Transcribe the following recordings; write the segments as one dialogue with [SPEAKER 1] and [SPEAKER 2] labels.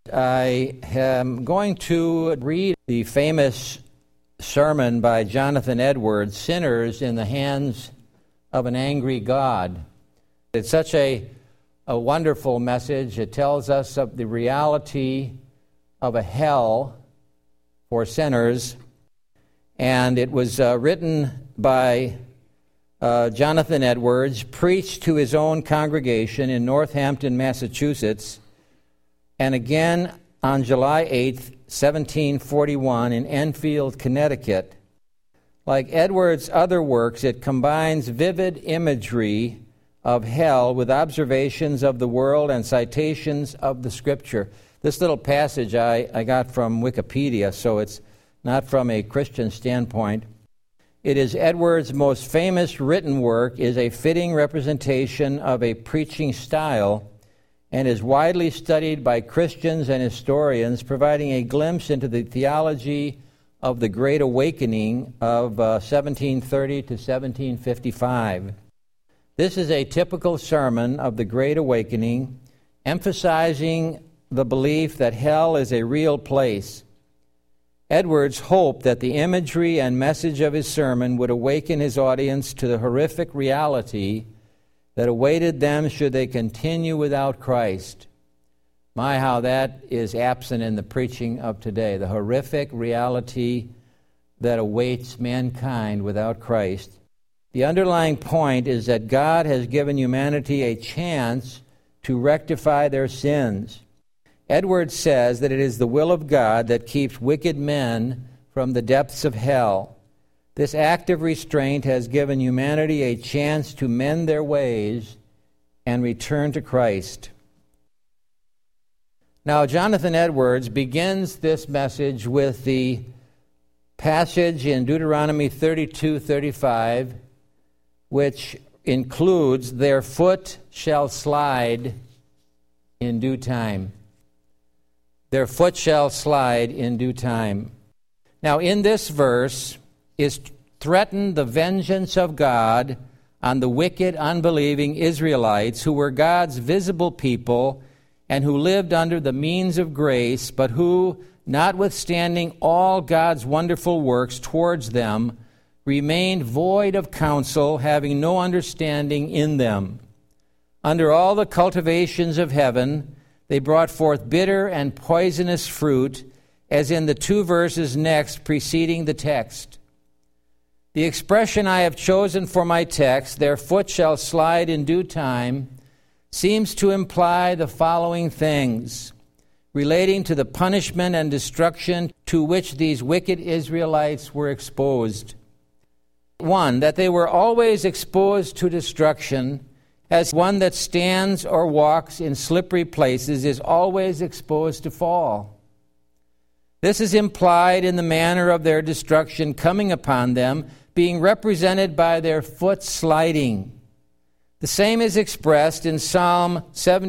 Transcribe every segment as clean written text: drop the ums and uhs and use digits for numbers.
[SPEAKER 1] I am going to read the famous sermon by Jonathan Edwards, Sinners in the Hands of an Angry God. It's such a wonderful message. It tells us of the reality of a hell for sinners, and it was written by Jonathan Edwards, preached to his own congregation in Northampton, Massachusetts, and again on July 8th, 1741 in Enfield, Connecticut. Like Edwards' other works, it combines vivid imagery of hell with observations of the world and citations of the Scripture. This little passage I got from Wikipedia, so it's not from a Christian standpoint. It is Edwards' most famous written work, is a fitting representation of a preaching style, and is widely studied by Christians and historians, providing a glimpse into the theology of the Great Awakening of 1730 to 1755. This is a typical sermon of the Great Awakening, emphasizing the belief that hell is a real place. Edwards hoped that the imagery and message of his sermon would awaken his audience to the horrific reality that awaited them should they continue without Christ. My, how that is absent in the preaching of today, the horrific reality that awaits mankind without Christ. The underlying point is that God has given humanity a chance to rectify their sins. Edwards says that it is the will of God that keeps wicked men from the depths of hell. This act of restraint has given humanity a chance to mend their ways and return to Christ. Now, Jonathan Edwards begins this message with the passage in Deuteronomy 32:35, which includes, "Their foot shall slide in due time." Their foot shall slide in due time. Now, in this verse is threatened the vengeance of God on the wicked, unbelieving Israelites who were God's visible people and who lived under the means of grace, but who, notwithstanding all God's wonderful works towards them, remained void of counsel, having no understanding in them. Under all the cultivations of heaven, they brought forth bitter and poisonous fruit, as in the two verses next preceding the text. The expression I have chosen for my text, "their foot shall slide in due time," seems to imply the following things relating to the punishment and destruction to which these wicked Israelites were exposed. One, that they were always exposed to destruction, as one that stands or walks in slippery places is always exposed to fall. This is implied in the manner of their destruction coming upon them, being represented by their foot sliding. The same is expressed in Psalm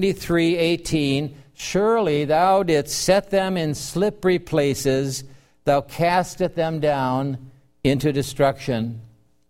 [SPEAKER 1] 73:18, "Surely thou didst set them in slippery places, thou castest them down into destruction."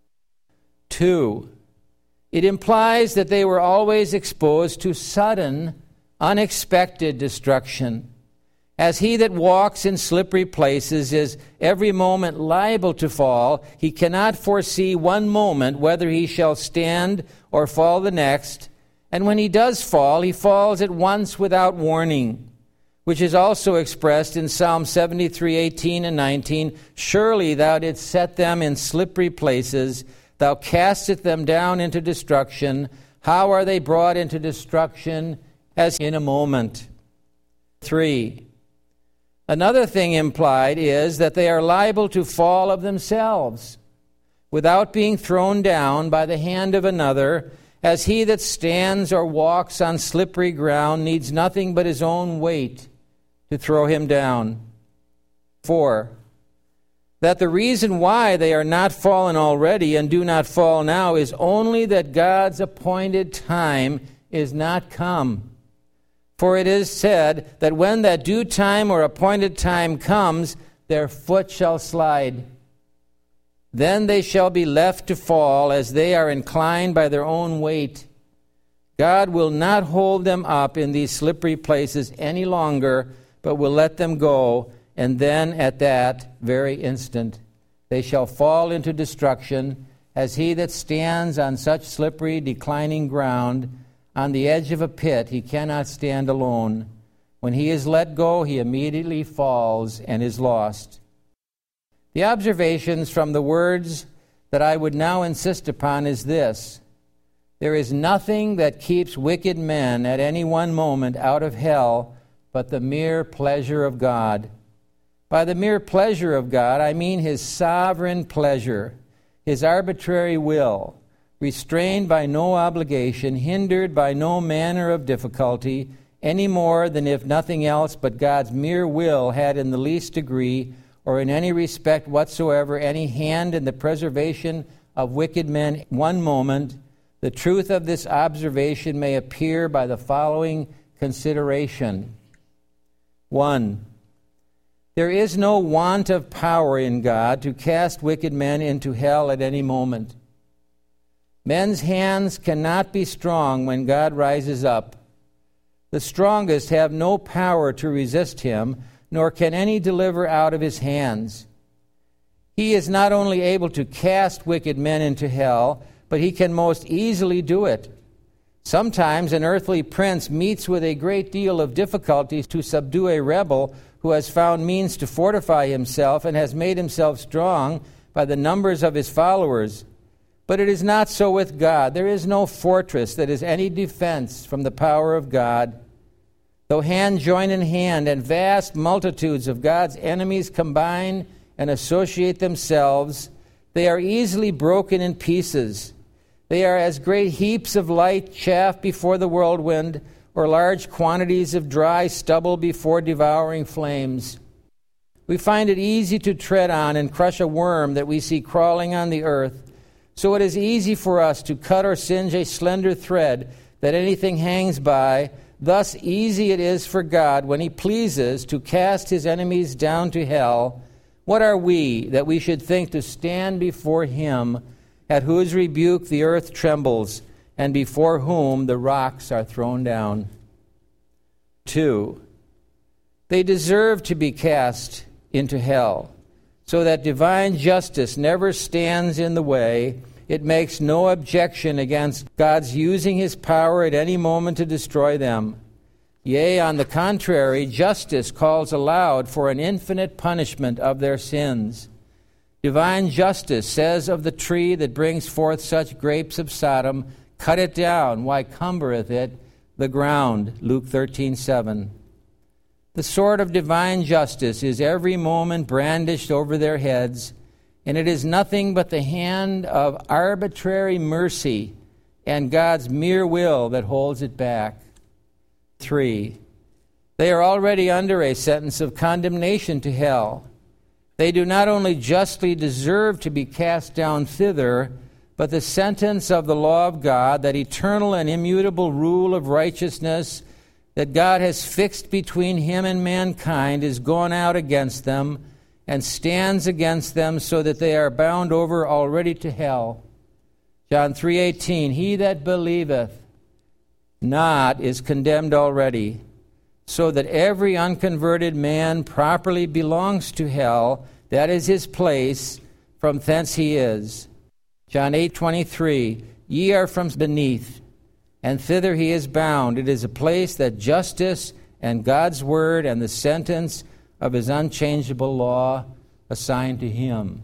[SPEAKER 1] 2. It implies that they were always exposed to sudden, unexpected destruction. As he that walks in slippery places is every moment liable to fall, he cannot foresee one moment whether he shall stand or fall the next, and when he does fall, he falls at once without warning, which is also expressed in Psalm 73:18 and 19, "Surely thou didst set them in slippery places, thou castest them down into destruction. How are they brought into destruction? As in a moment." 3. Another thing implied is that they are liable to fall of themselves, without being thrown down by the hand of another, as he that stands or walks on slippery ground needs nothing but his own weight to throw him down. 4. That the reason why they are not fallen already and do not fall now is only that God's appointed time is not come. For it is said that when that due time or appointed time comes, their foot shall slide. Then they shall be left to fall as they are inclined by their own weight. God will not hold them up in these slippery places any longer, but will let them go, and then at that very instant they shall fall into destruction, as he that stands on such slippery, declining ground, on the edge of a pit, he cannot stand alone. When he is let go, he immediately falls and is lost. The observations from the words that I would now insist upon is this: there is nothing that keeps wicked men at any one moment out of hell but the mere pleasure of God. By the mere pleasure of God, I mean his sovereign pleasure, his arbitrary will, restrained by no obligation, hindered by no manner of difficulty, any more than if nothing else but God's mere will had in the least degree, or in any respect whatsoever, any hand in the preservation of wicked men one moment. The truth of this observation may appear by the following consideration. 1. There is no want of power in God to cast wicked men into hell at any moment. Men's hands cannot be strong when God rises up. The strongest have no power to resist him, nor can any deliver out of his hands. He is not only able to cast wicked men into hell, but he can most easily do it. Sometimes an earthly prince meets with a great deal of difficulty to subdue a rebel who has found means to fortify himself and has made himself strong by the numbers of his followers. But it is not so with God. There is no fortress that is any defense from the power of God. Though hand join in hand and vast multitudes of God's enemies combine and associate themselves, they are easily broken in pieces. They are as great heaps of light chaff before the whirlwind, or large quantities of dry stubble before devouring flames. We find it easy to tread on and crush a worm that we see crawling on the earth. So it is easy for us to cut or singe a slender thread that anything hangs by. Thus easy it is for God, when he pleases, to cast his enemies down to hell. What are we, that we should think to stand before him, at whose rebuke the earth trembles, and before whom the rocks are thrown down? 2. They deserve to be cast into hell, so that divine justice never stands in the way. It makes no objection against God's using his power at any moment to destroy them. Yea, on the contrary, justice calls aloud for an infinite punishment of their sins. Divine justice says of the tree that brings forth such grapes of Sodom, cut it down, why cumbereth it the ground? Luke 13:7. The sword of divine justice is every moment brandished over their heads, and it is nothing but the hand of arbitrary mercy and God's mere will that holds it back. 3. They are already under a sentence of condemnation to hell. They do not only justly deserve to be cast down thither, but the sentence of the law of God, that eternal and immutable rule of righteousness that God has fixed between him and mankind, is gone out against them and stands against them, so that they are bound over already to hell. John 3:18, he that believeth not is condemned already, so that every unconverted man properly belongs to hell. That is his place, from thence he is. John 8:23, ye are from beneath, and thither he is bound. It is a place that justice and God's word and the sentence of his unchangeable law assigned to him.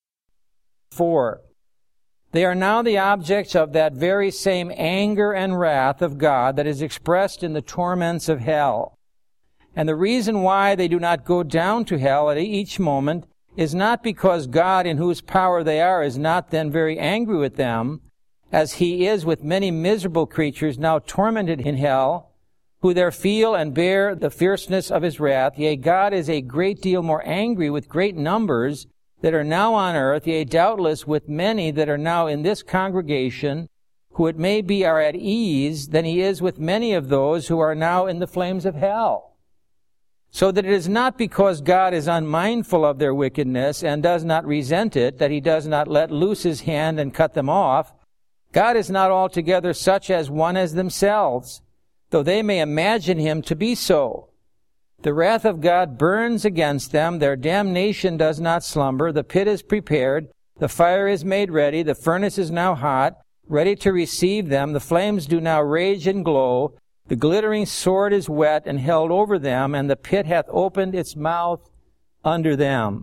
[SPEAKER 1] 4. They are now the objects of that very same anger and wrath of God that is expressed in the torments of hell. And the reason why they do not go down to hell at each moment is not because God, in whose power they are, is not then very angry with them, as he is with many miserable creatures now tormented in hell, who there feel and bear the fierceness of his wrath. Yea, God is a great deal more angry with great numbers that are now on earth, yea, doubtless with many that are now in this congregation, who it may be are at ease, than he is with many of those who are now in the flames of hell. So that it is not because God is unmindful of their wickedness and does not resent it, that he does not let loose his hand and cut them off. God is not altogether such as one as themselves, though they may imagine him to be so. The wrath of God burns against them. Their damnation does not slumber. The pit is prepared. The fire is made ready. The furnace is now hot, ready to receive them. The flames do now rage and glow. The glittering sword is wet and held over them, and the pit hath opened its mouth under them.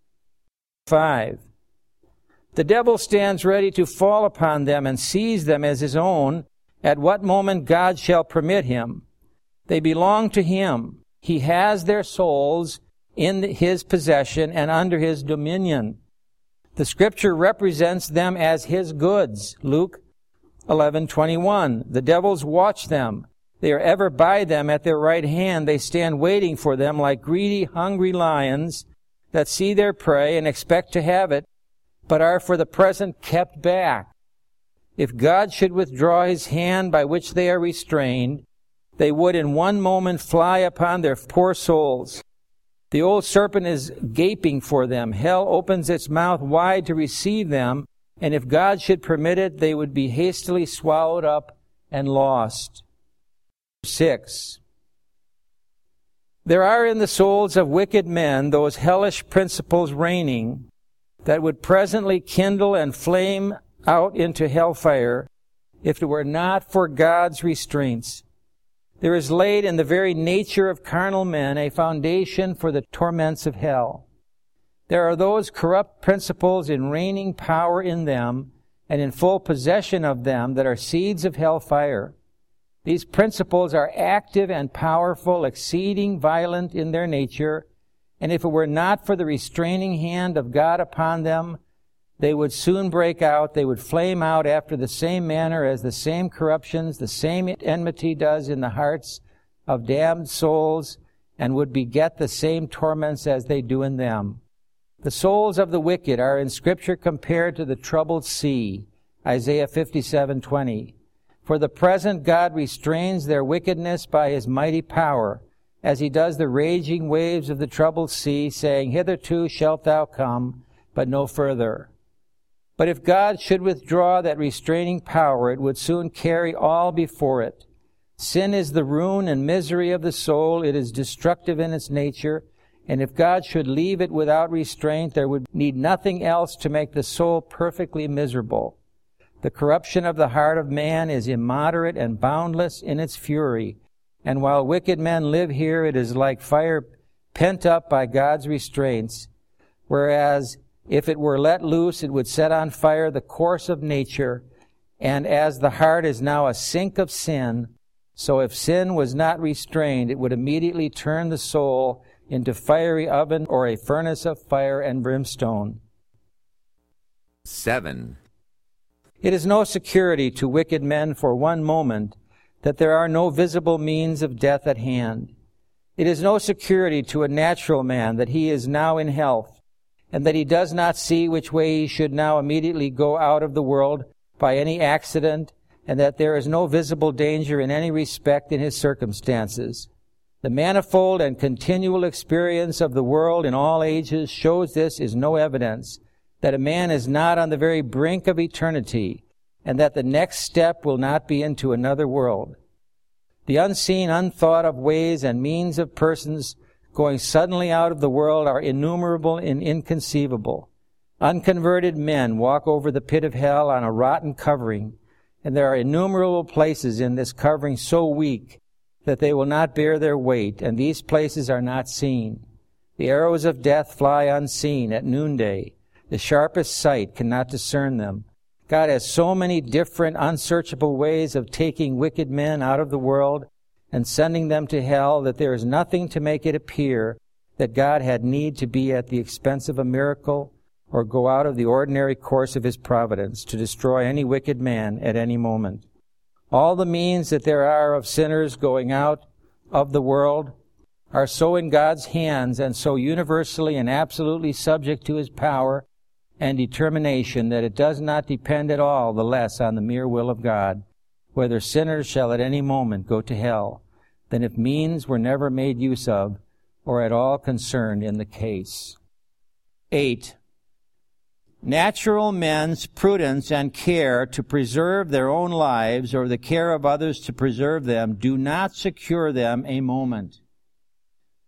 [SPEAKER 1] 5. The devil stands ready to fall upon them and seize them as his own, at what moment God shall permit him. They belong to him. He has their souls in his possession and under his dominion. The Scripture represents them as his goods. Luke 11:21. The devils watch them. They are ever by them at their right hand. They stand waiting for them like greedy, hungry lions that see their prey and expect to have it, but are for the present kept back. If God should withdraw his hand by which they are restrained, they would in one moment fly upon their poor souls. The old serpent is gaping for them. Hell opens its mouth wide to receive them, and if God should permit it, they would be hastily swallowed up and lost. 6. There are in the souls of wicked men those hellish principles reigning that would presently kindle and flame out into hellfire if it were not for God's restraints. There is laid in the very nature of carnal men a foundation for the torments of hell. There are those corrupt principles in reigning power in them and in full possession of them that are seeds of hellfire. These principles are active and powerful, exceeding violent in their nature, and if it were not for the restraining hand of God upon them, they would soon break out. They would flame out after the same manner as the same corruptions, the same enmity does in the hearts of damned souls, and would beget the same torments as they do in them. The souls of the wicked are in Scripture compared to the troubled sea, Isaiah 57:20. For the present God restrains their wickedness by his mighty power, as he does the raging waves of the troubled sea, saying, Hitherto shalt thou come, but no further. But if God should withdraw that restraining power, it would soon carry all before it. Sin is the ruin and misery of the soul. It is destructive in its nature, and if God should leave it without restraint, there would need nothing else to make the soul perfectly miserable. The corruption of the heart of man is immoderate and boundless in its fury, and while wicked men live here, it is like fire pent up by God's restraints, whereas if it were let loose, it would set on fire the course of nature, and as the heart is now a sink of sin, so if sin was not restrained, it would immediately turn the soul into fiery oven or a furnace of fire and brimstone.
[SPEAKER 2] 7.
[SPEAKER 1] It is no security to wicked men for one moment that there are no visible means of death at hand. It is no security to a natural man that he is now in health, and that he does not see which way he should now immediately go out of the world by any accident, and that there is no visible danger in any respect in his circumstances. The manifold and continual experience of the world in all ages shows this is no evidence that a man is not on the very brink of eternity, and that the next step will not be into another world. The unseen, unthought of ways and means of persons going suddenly out of the world are innumerable and inconceivable. Unconverted men walk over the pit of hell on a rotten covering, and there are innumerable places in this covering so weak that they will not bear their weight, and these places are not seen. The arrows of death fly unseen at noonday. The sharpest sight cannot discern them. God has so many different, unsearchable ways of taking wicked men out of the world and sending them to hell that there is nothing to make it appear that God had need to be at the expense of a miracle or go out of the ordinary course of his providence to destroy any wicked man at any moment. All the means that there are of sinners going out of the world are so in God's hands and so universally and absolutely subject to his power and determination that it does not depend at all the less on the mere will of God, whether sinners shall at any moment go to hell, than if means were never made use of or at all concerned in the case. 8. Natural men's prudence and care to preserve their own lives or the care of others to preserve them do not secure them a moment.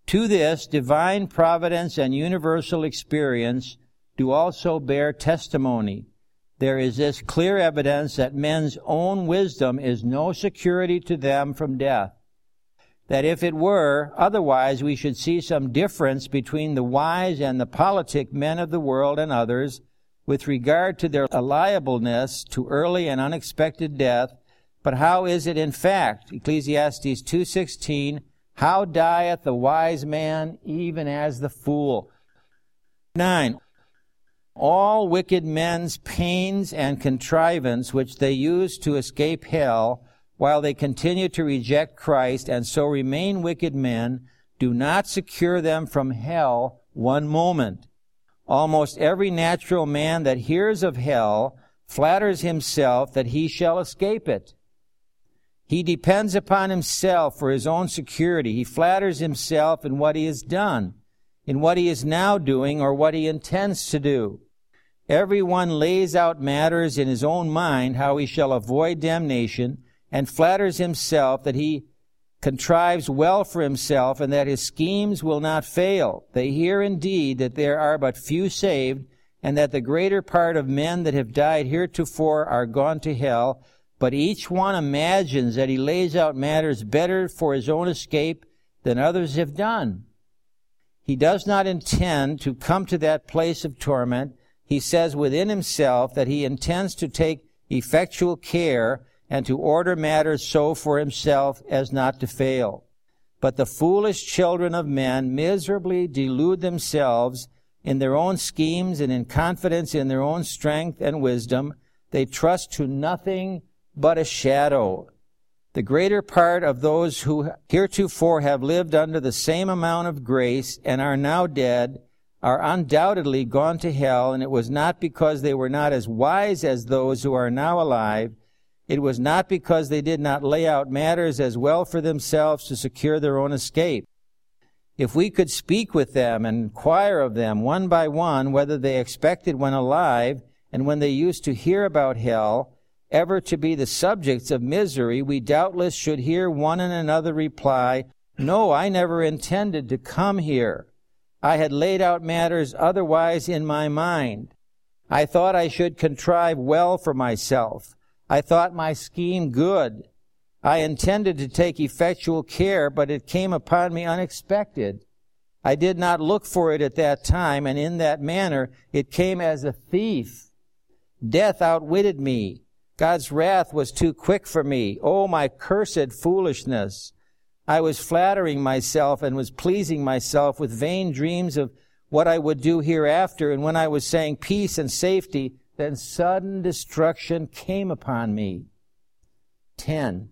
[SPEAKER 1] To this, divine providence and universal experience do also bear testimony. There is this clear evidence that men's own wisdom is no security to them from death. That if it were, otherwise we should see some difference between the wise and the politic men of the world and others with regard to their liableness to early and unexpected death. But how is it in fact? Ecclesiastes 2:16, how dieth the wise man even as the fool? 9. All wicked men's pains and contrivance which they use to escape hell, while they continue to reject Christ and so remain wicked men, do not secure them from hell one moment. Almost every natural man that hears of hell flatters himself that he shall escape it. He depends upon himself for his own security. He flatters himself in what he has done, in what he is now doing, or what he intends to do. Everyone lays out matters in his own mind how he shall avoid damnation, and flatters himself that he contrives well for himself and that his schemes will not fail. They hear indeed that there are but few saved, and that the greater part of men that have died heretofore are gone to hell, but each one imagines that he lays out matters better for his own escape than others have done. He does not intend to come to that place of torment. He says within himself that he intends to take effectual care and to order matters so for himself as not to fail. But the foolish children of men miserably delude themselves in their own schemes, and in confidence in their own strength and wisdom, they trust to nothing but a shadow. The greater part of those who heretofore have lived under the same amount of grace and are now dead are undoubtedly gone to hell, and it was not because they were not as wise as those who are now alive. It was not because they did not lay out matters as well for themselves to secure their own escape. If we could speak with them and inquire of them one by one whether they expected when alive and when they used to hear about hell ever to be the subjects of misery, we doubtless should hear one and another reply, "No, I never intended to come here. I had laid out matters otherwise in my mind. I thought I should contrive well for myself. I thought my scheme good. I intended to take effectual care, but it came upon me unexpected. I did not look for it at that time, and in that manner it came as a thief. Death outwitted me. God's wrath was too quick for me. Oh, my cursed foolishness! I was flattering myself and was pleasing myself with vain dreams of what I would do hereafter, and when I was saying peace and safety, then sudden destruction came upon me." 10.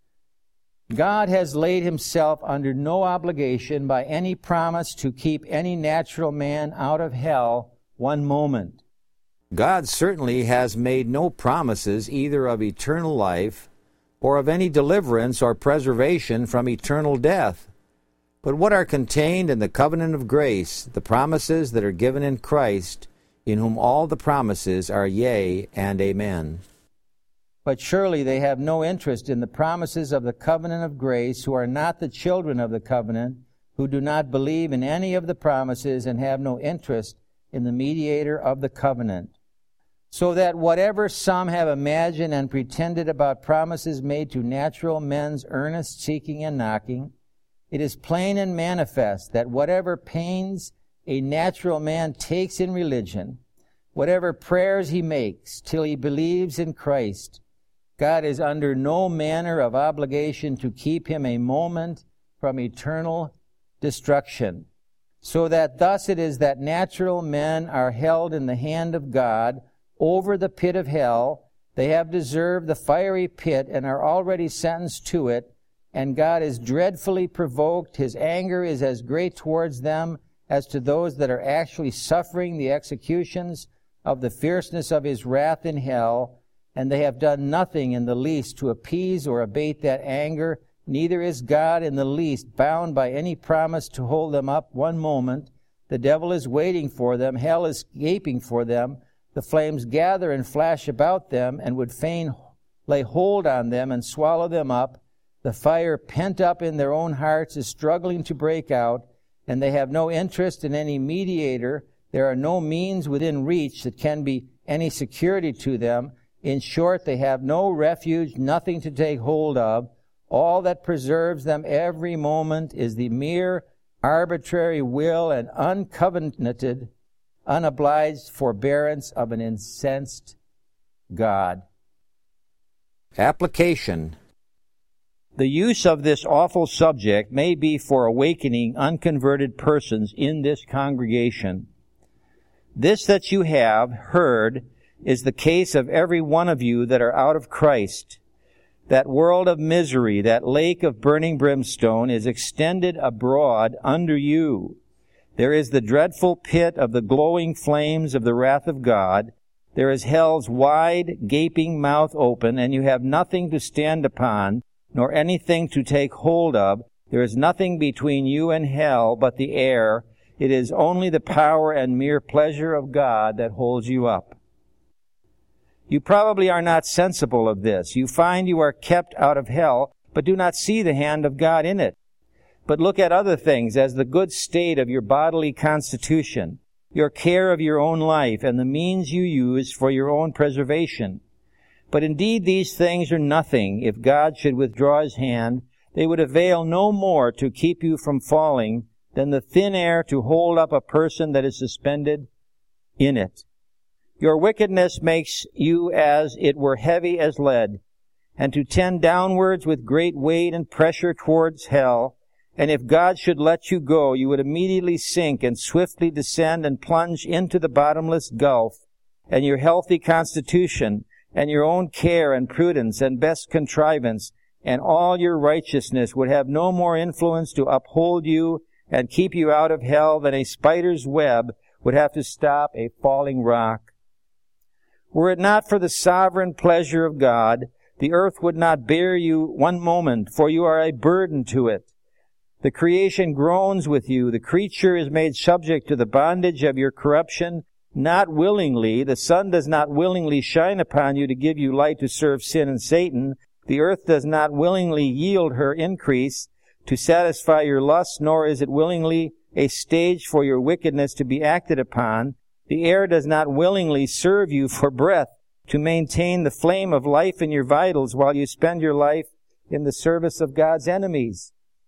[SPEAKER 1] God has laid himself under no obligation by any promise to keep any natural man out of hell one moment. God certainly has made no promises either of eternal life or of any deliverance or preservation from eternal death. But what are contained in the covenant of grace, the promises that are given in Christ, in whom all the promises are yea and amen. But surely they have no interest in the promises of the covenant of grace, who are not the children of the covenant, who do not believe in any of the promises and have no interest in the mediator of the covenant. So that whatever some have imagined and pretended about promises made to natural men's earnest seeking and knocking, it is plain and manifest that whatever pains a natural man takes in religion, whatever prayers he makes till he believes in Christ, God is under no manner of obligation to keep him a moment from eternal destruction. So that thus it is that natural men are held in the hand of God over the pit of hell. They have deserved the fiery pit and are already sentenced to it, and God is dreadfully provoked. His anger is as great towards them as to those that are actually suffering the executions of the fierceness of his wrath in hell, and they have done nothing in the least to appease or abate that anger. Neither is God in the least bound by any promise to hold them up one moment. The devil is waiting for them. Hell is gaping for them. The flames gather and flash about them and would fain lay hold on them and swallow them up. The fire pent up in their own hearts is struggling to break out, and they have no interest in any mediator. There are no means within reach that can be any security to them. In short, they have no refuge, nothing to take hold of. All that preserves them every moment is the mere arbitrary will and uncovenanted, unobliged forbearance of an incensed God. Application. The use of this awful subject may be for awakening unconverted persons in this congregation. This that you have heard is the case of every one of you that are out of Christ. That world of misery, that lake of burning brimstone, is extended abroad under you. There is the dreadful pit of the glowing flames of the wrath of God. There is hell's wide, gaping mouth open, and you have nothing to stand upon, nor anything to take hold of. There is nothing between you and hell but the air. It is only the power and mere pleasure of God that holds you up. You probably are not sensible of this. You find you are kept out of hell, but do not see the hand of God in it. But look at other things as the good state of your bodily constitution, your care of your own life, and the means you use for your own preservation. But indeed these things are nothing. If God should withdraw his hand, they would avail no more to keep you from falling than the thin air to hold up a person that is suspended in it. Your wickedness makes you as it were heavy as lead, and to tend downwards with great weight and pressure towards hell. And if God should let you go, you would immediately sink and swiftly descend and plunge into the bottomless gulf. And your healthy constitution, and your own care and prudence and best contrivance, and all your righteousness would have no more influence to uphold you and keep you out of hell than a spider's web would have to stop a falling rock. Were it not for the sovereign pleasure of God, the earth would not bear you one moment, for you are a burden to it. The creation groans with you. The creature is made subject to the bondage of your corruption, not willingly. The sun does not willingly shine upon you to give you light to serve sin and Satan. The earth does not willingly yield her increase to satisfy your lusts, nor is it willingly a stage for your wickedness to be acted upon. The air does not willingly serve you for breath to maintain the flame of life in your vitals while you spend your life in the service of God's enemies.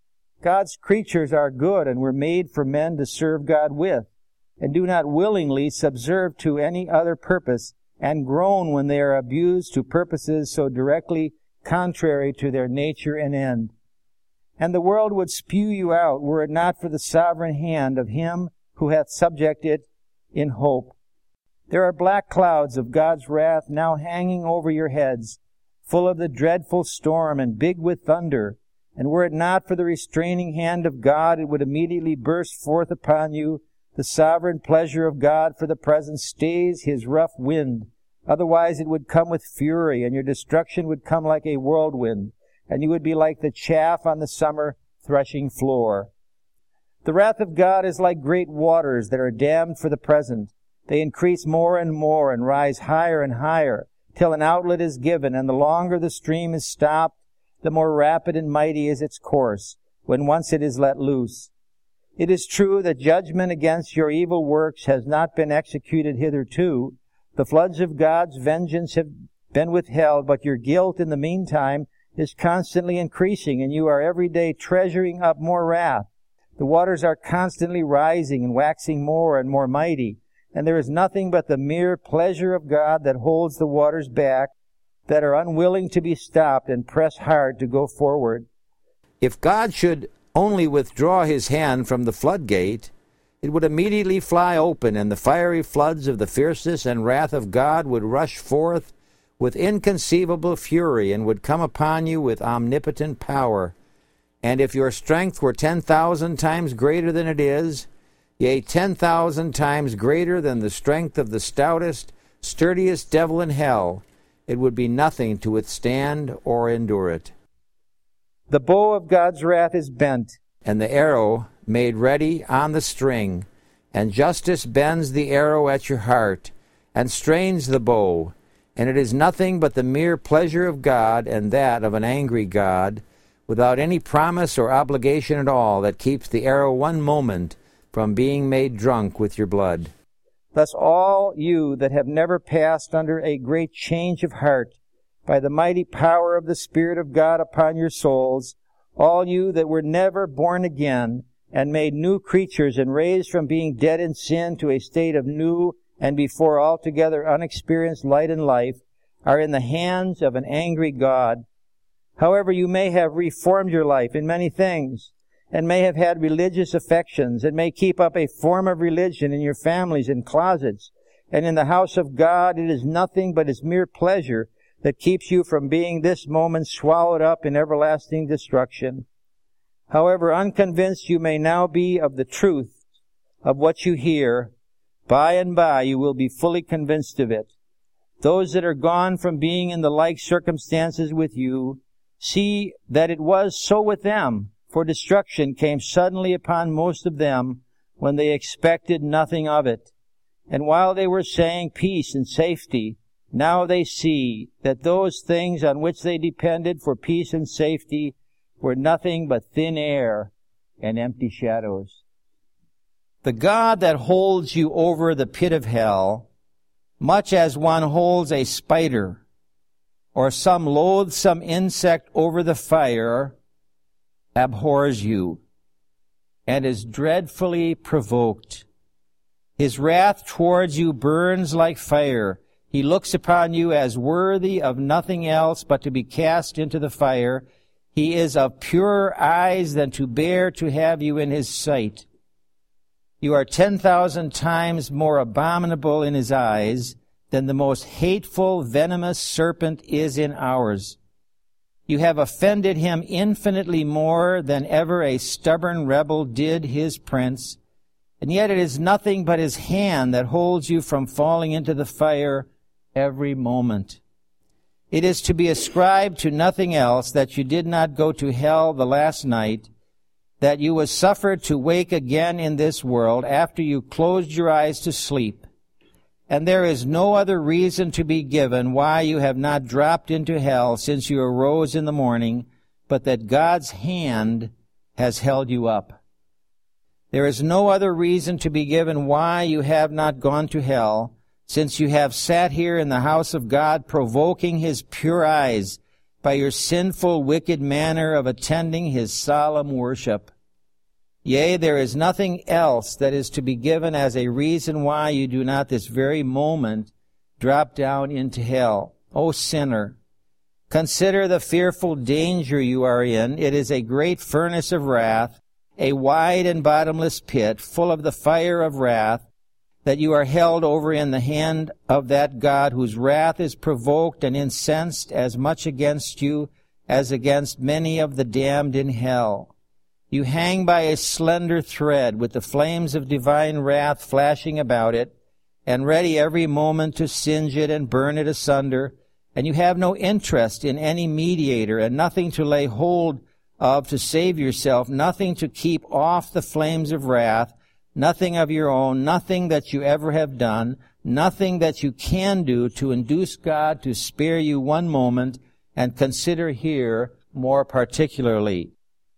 [SPEAKER 1] God's creatures are good and were made for men to serve God with, and do not willingly subserve to any other purpose, and groan when they are abused to purposes so directly contrary to their nature and end. And the world would spew you out, were it not for the sovereign hand of him who hath subjected in hope. There are black clouds of God's wrath now hanging over your heads, full of the dreadful storm and big with thunder. And were it not for the restraining hand of God, it would immediately burst forth upon you. The sovereign pleasure of God for the present stays his rough wind. Otherwise it would come with fury, and your destruction would come like a whirlwind, and you would be like the chaff on the summer threshing floor. The wrath of God is like great waters that are dammed for the present. They increase more and more and rise higher and higher, till an outlet is given, and the longer the stream is stopped, the more rapid and mighty is its course, when once it is let loose. It is true that judgment against your evil works has not been executed hitherto. The floods of God's vengeance have been withheld, but your guilt in the meantime is constantly increasing, and you are every day treasuring up more wrath. The waters are constantly rising and waxing more and more mighty, and there is nothing but the mere pleasure of God that holds the waters back, that are unwilling to be stopped and press hard to go forward. If God should only withdraw his hand from the floodgate, it would immediately fly open, and the fiery floods of the fierceness and wrath of God would rush forth with inconceivable fury, and would come upon you with omnipotent power. And if your strength were 10,000 times greater than it is, yea, 10,000 times greater than the strength of the stoutest, sturdiest devil in hell, it would be nothing to withstand or endure it. The bow of God's wrath is bent, and the arrow made ready on the string, and justice bends the arrow at your heart, and strains the bow, and it is nothing but the mere pleasure of God, and that of an angry God, without any promise or obligation at all, that keeps the arrow one moment from being made drunk with your blood. Thus all you that have never passed under a great change of heart, by the mighty power of the Spirit of God upon your souls, all you that were never born again, and made new creatures, and raised from being dead in sin to a state of new and before altogether unexperienced light and life, are in the hands of an angry God. However, you may have reformed your life in many things, and may have had religious affections, and may keep up a form of religion in your families and closets, and in the house of God it is nothing but His mere pleasure that keeps you from being this moment swallowed up in everlasting destruction. However unconvinced you may now be of the truth of what you hear, by and by you will be fully convinced of it. Those that are gone from being in the like circumstances with you, see that it was so with them, for destruction came suddenly upon most of them when they expected nothing of it. And while they were saying peace and safety, now they see that those things on which they depended for peace and safety were nothing but thin air and empty shadows. The God that holds you over the pit of hell, much as one holds a spider or some loathsome insect over the fire, abhors you and is dreadfully provoked. His wrath towards you burns like fire. He looks upon you as worthy of nothing else but to be cast into the fire. He is of purer eyes than to bear to have you in his sight. You are 10,000 times more abominable in his eyes than the most hateful, venomous serpent is in ours. You have offended him infinitely more than ever a stubborn rebel did his prince, and yet it is nothing but his hand that holds you from falling into the fire every moment. It is to be ascribed to nothing else that you did not go to hell the last night, that you was suffered to wake again in this world after you closed your eyes to sleep. And there is no other reason to be given why you have not dropped into hell since you arose in the morning, but that God's hand has held you up. There is no other reason to be given why you have not gone to hell, since you have sat here in the house of God provoking his pure eyes by your sinful, wicked manner of attending his solemn worship. Yea, there is nothing else that is to be given as a reason why you do not this very moment drop down into hell. O sinner, consider the fearful danger you are in. It is a great furnace of wrath, a wide and bottomless pit, full of the fire of wrath, that you are held over in the hand of that God whose wrath is provoked and incensed as much against you as against many of the damned in hell. You hang by a slender thread with the flames of divine wrath flashing about it, and ready every moment to singe it and burn it asunder, and you have no interest in any mediator, and nothing to lay hold of to save yourself, nothing to keep off the flames of wrath, nothing of your own, nothing that you ever have done, nothing that you can do to induce God to spare you one moment, and consider here more particularly.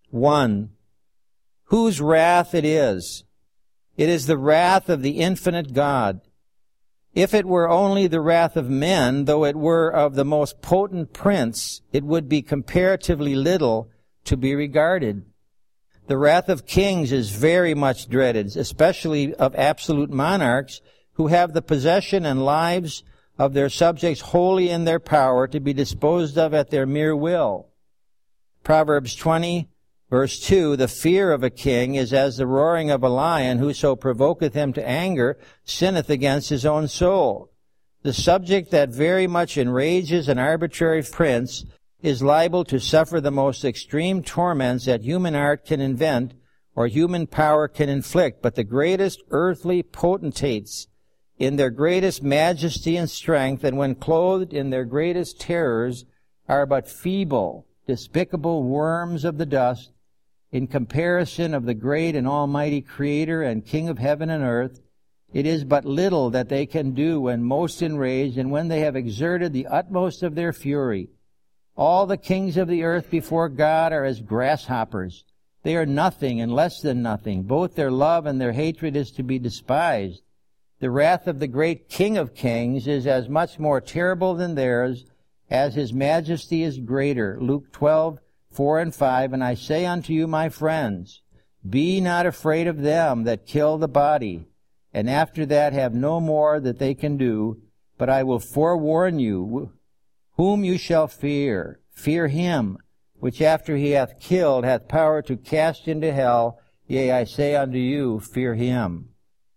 [SPEAKER 1] 1. Whose wrath it is? It is the wrath of the infinite God. If it were only the wrath of men, though it were of the most potent prince, it would be comparatively little to be regarded. The wrath of kings is very much dreaded, especially of absolute monarchs who have the possession and lives of their subjects wholly in their power to be disposed of at their mere will. Proverbs 20, Verse 2, the fear of a king is as the roaring of a lion. Whoso provoketh him to anger sinneth against his own soul. The subject that very much enrages an arbitrary prince is liable to suffer the most extreme torments that human art can invent or human power can inflict. But the greatest earthly potentates, in their greatest majesty and strength, and when clothed in their greatest terrors, are but feeble, despicable worms of the dust, in comparison of the great and almighty Creator and King of heaven and earth. It is but little that they can do when most enraged, and when they have exerted the utmost of their fury. All the kings of the earth before God are as grasshoppers. They are nothing and less than nothing. Both their love and their hatred is to be despised. The wrath of the great King of kings is as much more terrible than theirs, as his majesty is greater. Luke 12:4 and 5. And I say unto you, my friends, be not afraid of them that kill the body, and after that have no more that they can do. But I will forewarn you, whom you shall fear. Fear him, which after he hath killed hath power to cast into hell. Yea, I say unto you, fear him.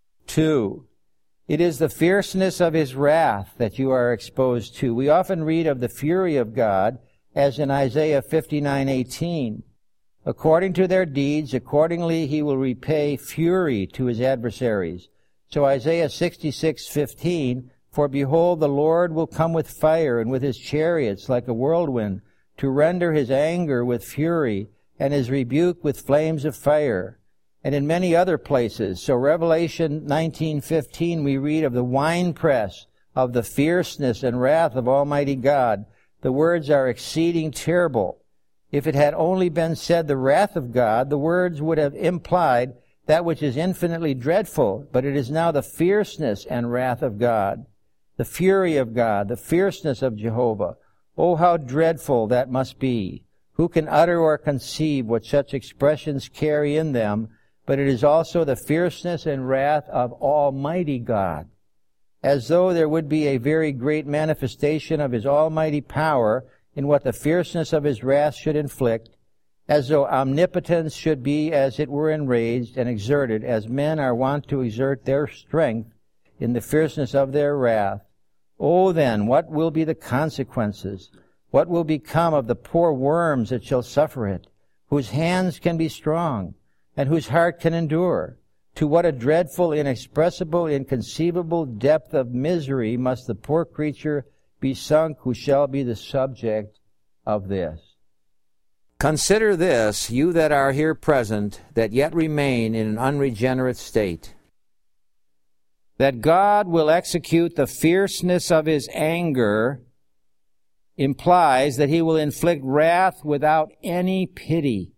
[SPEAKER 1] 2. It is the fierceness of his wrath that you are exposed to. We often read of the fury of God, as in Isaiah 59:18. According to their deeds, accordingly he will repay fury to his adversaries. So Isaiah 66:15, for behold, the Lord will come with fire, and with his chariots like a whirlwind, to render his anger with fury, and his rebuke with flames of fire. And in many other places. So Revelation 19:15, we read of the winepress of the fierceness and wrath of Almighty God. The words are exceeding terrible. If it had only been said the wrath of God, the words would have implied that which is infinitely dreadful, but it is now the fierceness and wrath of God, the fury of God, the fierceness of Jehovah. Oh, how dreadful that must be! Who can utter or conceive what such expressions carry in them? But it is also the fierceness and wrath of Almighty God, as though there would be a very great manifestation of his almighty power in what the fierceness of his wrath should inflict, as though omnipotence should be as it were enraged and exerted, as men are wont to exert their strength in the fierceness of their wrath. Oh, then, what will be the consequences? What will become of the poor worms that shall suffer it, whose hands can be strong, and whose heart can endure? To what a dreadful, inexpressible, inconceivable depth of misery must the poor creature be sunk who shall be the subject of this. Consider this, you that are here present, that yet remain in an unregenerate state, that God will execute the fierceness of his anger implies that he will inflict wrath without any pity.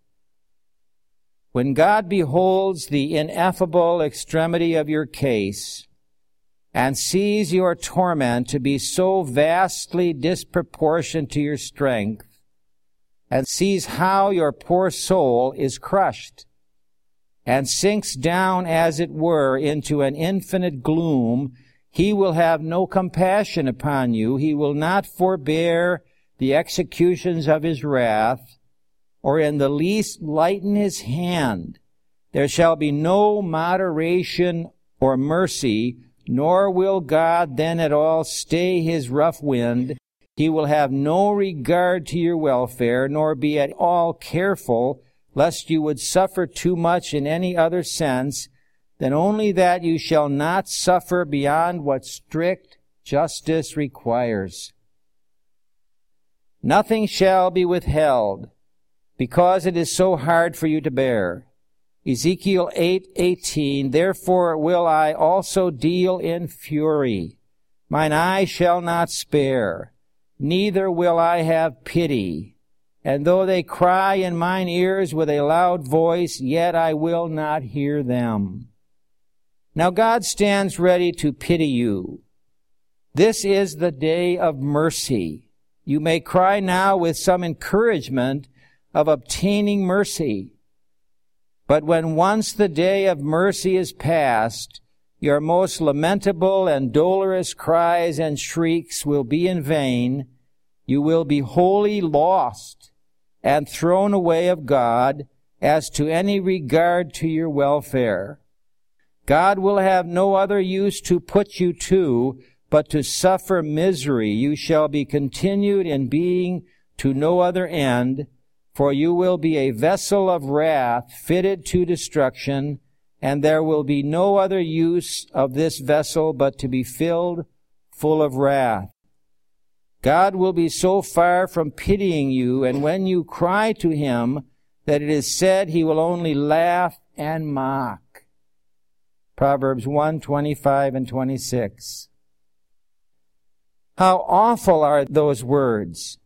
[SPEAKER 1] When God beholds the ineffable extremity of your case and sees your torment to be so vastly disproportioned to your strength, and sees how your poor soul is crushed and sinks down, as it were, into an infinite gloom, he will have no compassion upon you. He will not forbear the executions of his wrath, or in the least lighten his hand. There shall be no moderation or mercy, nor will God then at all stay his rough wind. He will have no regard to your welfare, nor be at all careful lest you would suffer too much in any other sense than only that you shall not suffer beyond what strict justice requires. Nothing shall be withheld, because it is so hard for you to bear. Ezekiel 8:18, therefore will I also deal in fury. Mine eye shall not spare, neither will I have pity. And though they cry in mine ears with a loud voice, yet I will not hear them. Now God stands ready to pity you. This is the day of mercy. You may cry now with some encouragement of obtaining mercy. But when once the day of mercy is past, your most lamentable and dolorous cries and shrieks will be in vain. You will be wholly lost and thrown away of God as to any regard to your welfare. God will have no other use to put you to, but to suffer misery. You shall be continued in being to no other end, for you will be a vessel of wrath fitted to destruction, and there will be no other use of this vessel but to be filled full of wrath. God will be so far from pitying you, and when you cry to him, that it is said he will only laugh and mock. Proverbs 1:25 and 26. How awful are those words!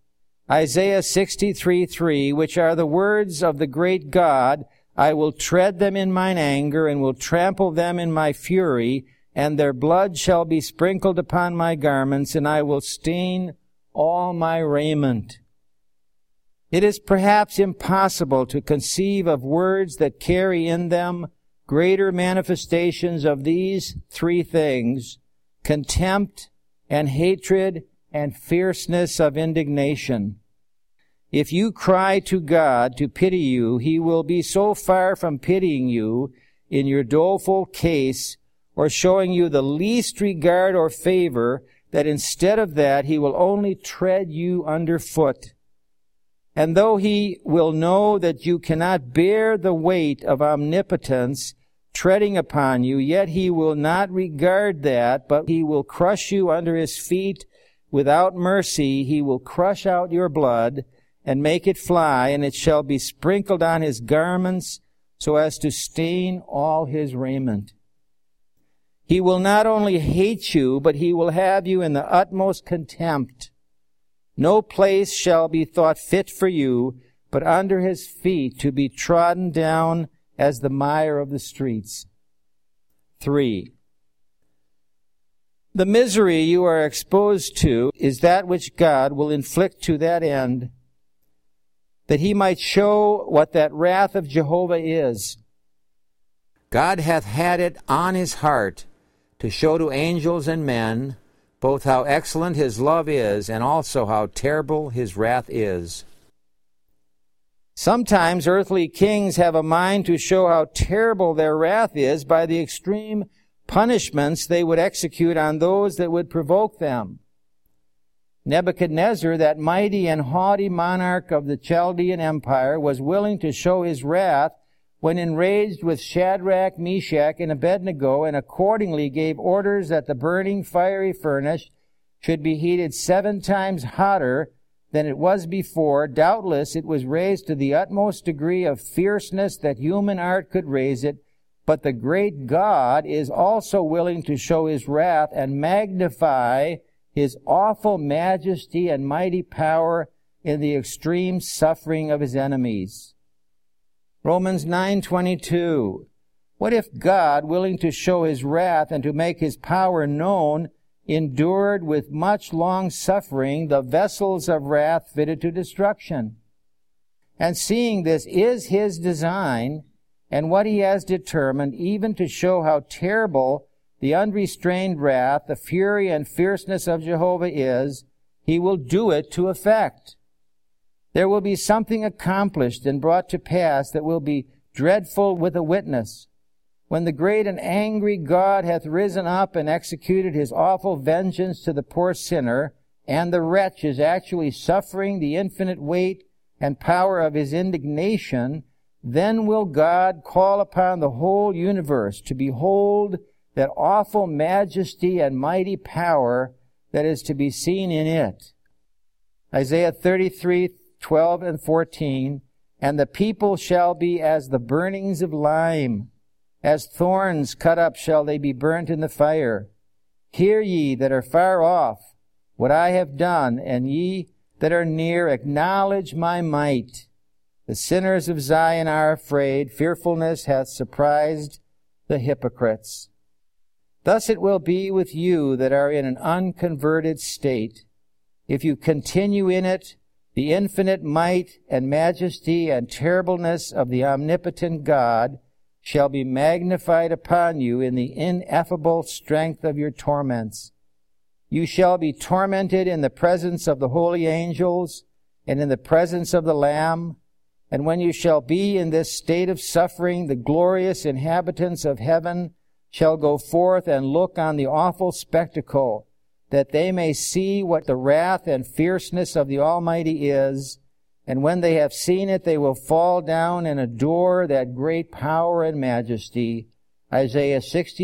[SPEAKER 1] Isaiah 63:3, which are the words of the great God, I will tread them in mine anger, and will trample them in my fury, and their blood shall be sprinkled upon my garments, and I will stain all my raiment. It is perhaps impossible to conceive of words that carry in them greater manifestations of these three things: contempt and hatred and fierceness of indignation. If you cry to God to pity you, He will be so far from pitying you in your doleful case or showing you the least regard or favor that instead of that He will only tread you underfoot. And though He will know that you cannot bear the weight of omnipotence treading upon you, yet He will not regard that, but He will crush you under His feet without mercy. He will crush out your blood and make it fly, and it shall be sprinkled on His garments so as to stain all His raiment. He will not only hate you, but He will have you in the utmost contempt. No place shall be thought fit for you, but under His feet to be trodden down as the mire of the streets. 3. The misery you are exposed to is that which God will inflict to that end, that He might show what that wrath of Jehovah is. God hath had it on His heart to show to angels and men both how excellent His love is and also how terrible His wrath is. Sometimes earthly kings have a mind to show how terrible their wrath is by the extreme punishments they would execute on those that would provoke them. Nebuchadnezzar, that mighty and haughty monarch of the Chaldean Empire, was willing to show his wrath when enraged with Shadrach, Meshach, and Abednego, and accordingly gave orders that the burning fiery furnace should be heated 7 times hotter than it was before. Doubtless it was raised to the utmost degree of fierceness that human art could raise it, but the great God is also willing to show His wrath and magnify His awful majesty and mighty power in the extreme suffering of His enemies. Romans 9:22. What if God, willing to show His wrath and to make His power known, endured with much long suffering the vessels of wrath fitted to destruction? And seeing this is His design, and what He has determined, even to show how terrible the unrestrained wrath, the fury and fierceness of Jehovah is, He will do it to effect. There will be something accomplished and brought to pass that will be dreadful with a witness. When the great and angry God hath risen up and executed His awful vengeance to the poor sinner, and the wretch is actually suffering the infinite weight and power of His indignation, then will God call upon the whole universe to behold that awful majesty and mighty power that is to be seen in it. Isaiah 33:12 and 14, and the people shall be as the burnings of lime, as thorns cut up shall they be burnt in the fire. Hear ye that are far off what I have done, and ye that are near acknowledge my might. The sinners of Zion are afraid, fearfulness hath surprised the hypocrites. Thus it will be with you that are in an unconverted state. If you continue in it, the infinite might and majesty and terribleness of the omnipotent God shall be magnified upon you in the ineffable strength of your torments. You shall be tormented in the presence of the holy angels and in the presence of the Lamb. And when you shall be in this state of suffering, the glorious inhabitants of heaven shall go forth and look on the awful spectacle, that they may see what the wrath and fierceness of the Almighty is. And when they have seen it, they will fall down and adore that great power and majesty. Isaiah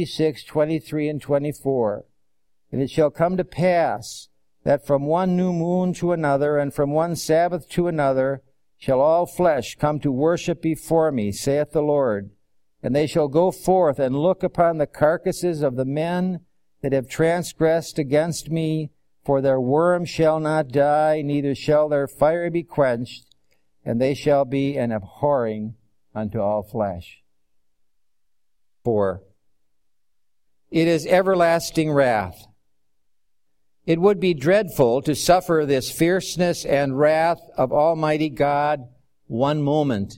[SPEAKER 1] 66:23 and 24. And it shall come to pass that from one new moon to another, and from one Sabbath to another, shall all flesh come to worship before me, saith the Lord. And they shall go forth and look upon the carcasses of the men that have transgressed against me, For their worm shall not die, neither shall their fire be quenched, and they shall be an abhorring unto all flesh. 4. It is everlasting wrath. It would be dreadful to suffer this fierceness and wrath of Almighty God one moment.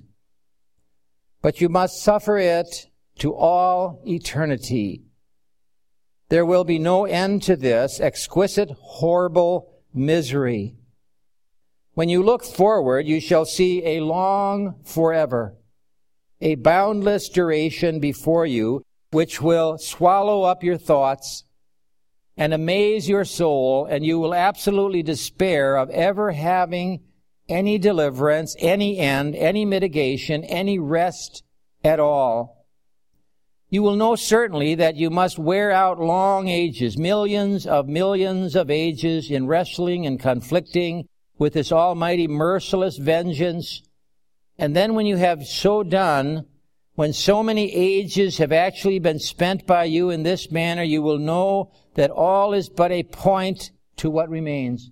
[SPEAKER 1] But you must suffer it to all eternity. There will be no end to this exquisite, horrible misery. When you look forward, you shall see a long forever, a boundless duration before you, which will swallow up your thoughts and amaze your soul, and you will absolutely despair of ever having any deliverance, any end, any mitigation, any rest at all. You will know certainly that you must wear out long ages, millions of ages in wrestling and conflicting with this almighty merciless vengeance. And then when you have so done, when so many ages have actually been spent by you in this manner, you will know that all is but a point to what remains.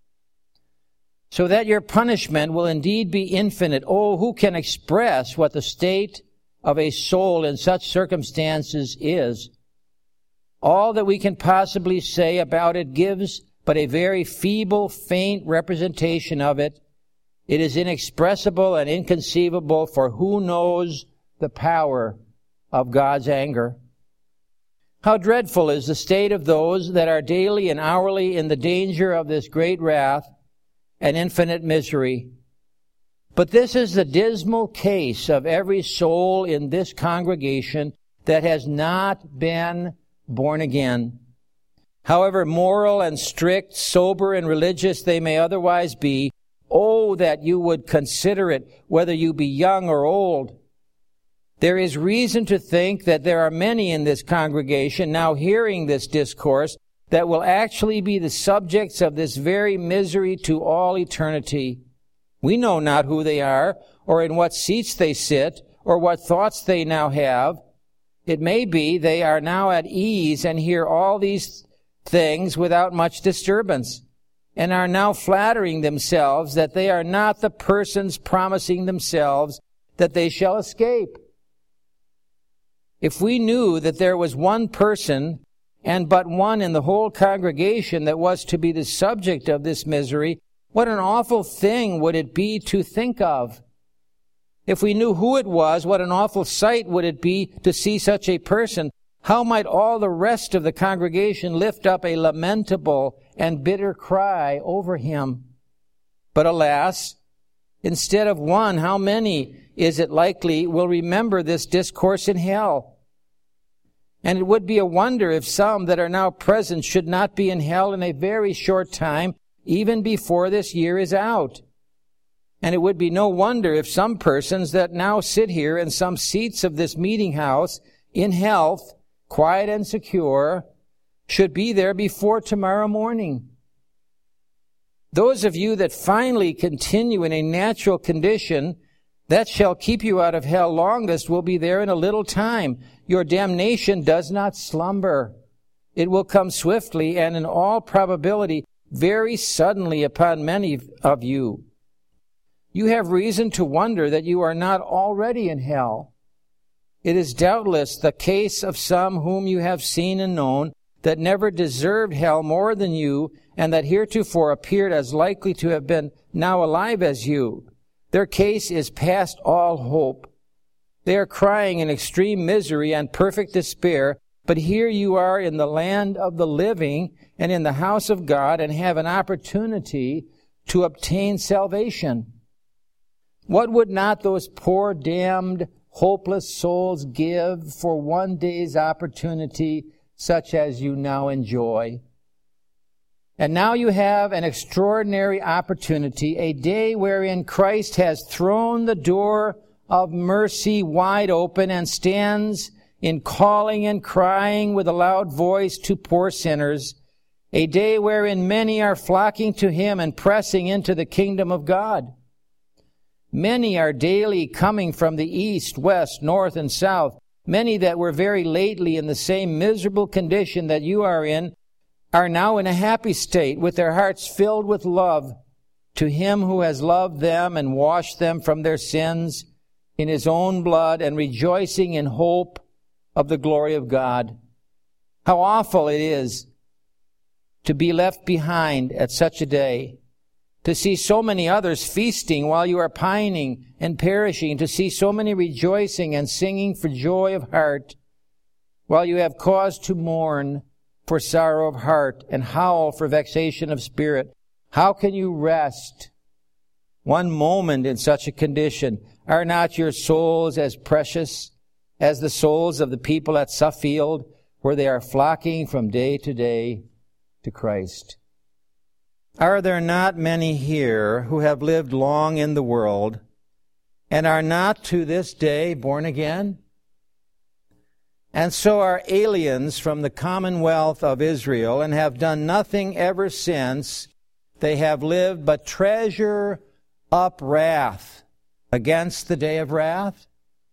[SPEAKER 1] So that your punishment will indeed be infinite. Oh, who can express what the state of a soul in such circumstances is? All that we can possibly say about it gives but a very feeble, faint representation of it. It is inexpressible and inconceivable, for who knows the power of God's anger? How dreadful is the state of those that are daily and hourly in the danger of this great wrath and infinite misery. But this is the dismal case of every soul in this congregation that has not been born again. However moral and strict, sober and religious they may otherwise be, oh, that you would consider it, whether you be young or old. There is reason to think that there are many in this congregation now hearing this discourse that will actually be the subjects of this very misery to all eternity. We know not who they are, or in what seats they sit, or what thoughts they now have. It may be they are now at ease and hear all these things without much disturbance, and are now flattering themselves that they are not the persons promising themselves that they shall escape. If we knew that there was one person, and but one in the whole congregation, that was to be the subject of this misery, what an awful thing would it be to think of. If we knew who it was, what an awful sight would it be to see such a person. How might all the rest of the congregation lift up a lamentable and bitter cry over him? But alas, instead of one, how many is it likely will remember this discourse in hell? And it would be a wonder if some that are now present should not be in hell in a very short time, even before this year is out. And it would be no wonder if some persons that now sit here in some seats of this meeting house, in health, quiet and secure, should be there before tomorrow morning. Those of you that finally continue in a natural condition that shall keep you out of hell longest will be there in a little time. Your damnation does not slumber. It will come swiftly and in all probability very suddenly upon many of you. You have reason to wonder that you are not already in hell. It is doubtless the case of some whom you have seen and known that never deserved hell more than you, and that heretofore appeared as likely to have been now alive as you. Their case is past all hope. They are crying in extreme misery and perfect despair, but here you are in the land of the living and in the house of God, and have an opportunity to obtain salvation. What would not those poor, damned, hopeless souls give for one day's opportunity such as you now enjoy? And now you have an extraordinary opportunity, a day wherein Christ has thrown the door of mercy wide open and stands in calling and crying with a loud voice to poor sinners, a day wherein many are flocking to him and pressing into the kingdom of God. Many are daily coming from the east, west, north, and south, many that were very lately in the same miserable condition that you are in, are now in a happy state, with their hearts filled with love to Him who has loved them and washed them from their sins in His own blood, and rejoicing in hope of the glory of God. How awful it is to be left behind at such a day, to see so many others feasting while you are pining and perishing, to see so many rejoicing and singing for joy of heart, while you have cause to mourn for sorrow of heart and howl for vexation of spirit. How can you rest one moment in such a condition? Are not your souls as precious as the souls of the people at Suffield, where they are flocking from day to day to Christ? Are there not many here who have lived long in the world and are not to this day born again? And so are aliens from the commonwealth of Israel, and have done nothing ever since they have lived but treasure up wrath against the day of wrath?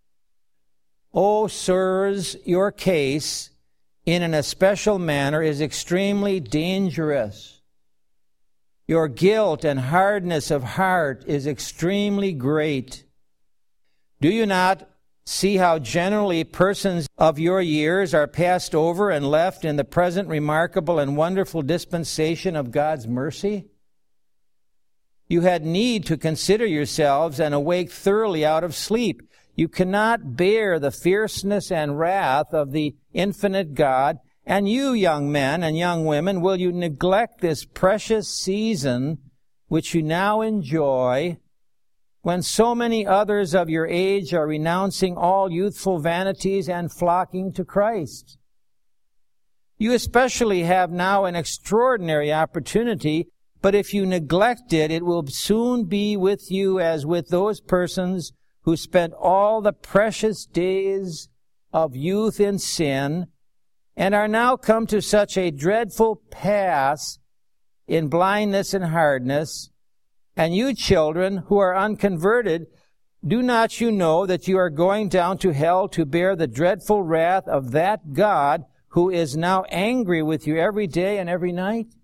[SPEAKER 1] O sirs, your case in an especial manner is extremely dangerous. Your guilt and hardness of heart is extremely great. Do you not see how generally persons of your years are passed over and left in the present remarkable and wonderful dispensation of God's mercy? You had need to consider yourselves and awake thoroughly out of sleep. You cannot bear the fierceness and wrath of the infinite God. And you, young men and young women, will you neglect this precious season which you now enjoy, when so many others of your age are renouncing all youthful vanities and flocking to Christ? You especially have now an extraordinary opportunity, but if you neglect it, it will soon be with you as with those persons who spent all the precious days of youth in sin, and are now come to such a dreadful pass in blindness and hardness. And you children who are unconverted, do not you know that you are going down to hell to bear the dreadful wrath of that God who is now angry with you every day and every night?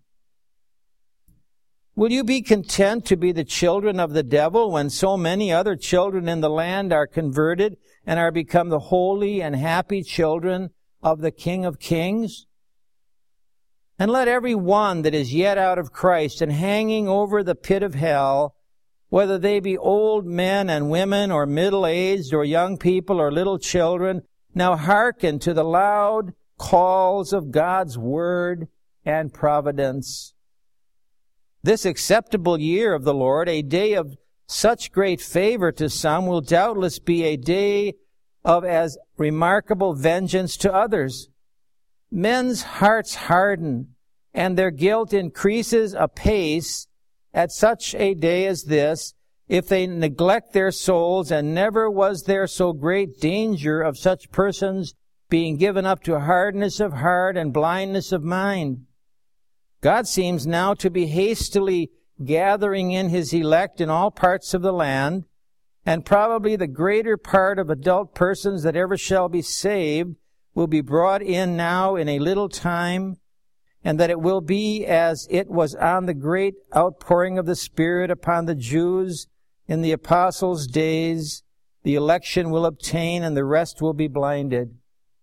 [SPEAKER 1] Will you be content to be the children of the devil when so many other children in the land are converted and are become the holy and happy children of the King of Kings? And let every one that is yet out of Christ and hanging over the pit of hell, whether they be old men and women, or middle-aged, or young people, or little children, now hearken to the loud calls of God's word and providence. This acceptable year of the Lord, a day of such great favor to some, will doubtless be a day of as remarkable vengeance to others. Men's hearts harden, and their guilt increases apace at such a day as this, if they neglect their souls, and never was there so great danger of such persons being given up to hardness of heart and blindness of mind. God seems now to be hastily gathering in His elect in all parts of the land, and probably the greater part of adult persons that ever shall be saved will be brought in now in a little time, and that it will be as it was on the great outpouring of the Spirit upon the Jews in the apostles' days. The election will obtain, and the rest will be blinded.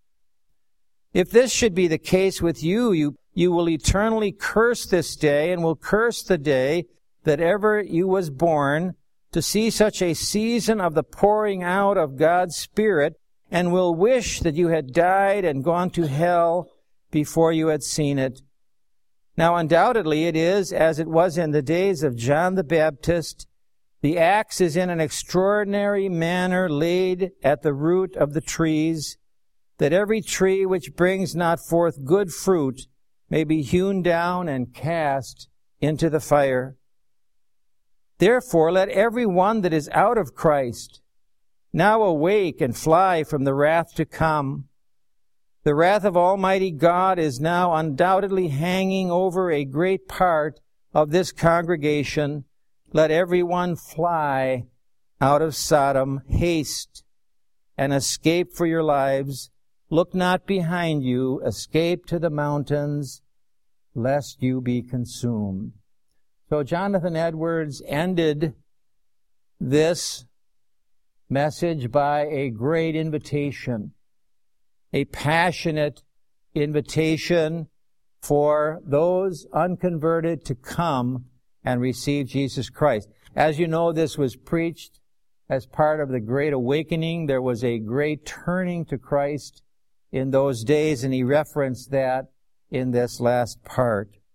[SPEAKER 1] If this should be the case with you, you will eternally curse this day, and will curse the day that ever you was born, to see such a season of the pouring out of God's Spirit, and will wish that you had died and gone to hell before you had seen it. Now undoubtedly it is as it was in the days of John the Baptist. The axe is in an extraordinary manner laid at the root of the trees, that every tree which brings not forth good fruit may be hewn down and cast into the fire. Therefore let every one that is out of Christ now awake and fly from the wrath to come. The wrath of Almighty God is now undoubtedly hanging over a great part of this congregation. Let every one fly out of Sodom. Haste and escape for your lives. Look not behind you. Escape to the mountains. lest you be consumed. So Jonathan Edwards ended this message by a great invitation, a passionate invitation for those unconverted to come and receive Jesus Christ. As you know, this was preached as part of the Great Awakening. There was a great turning to Christ in those days, and he referenced that in this last part.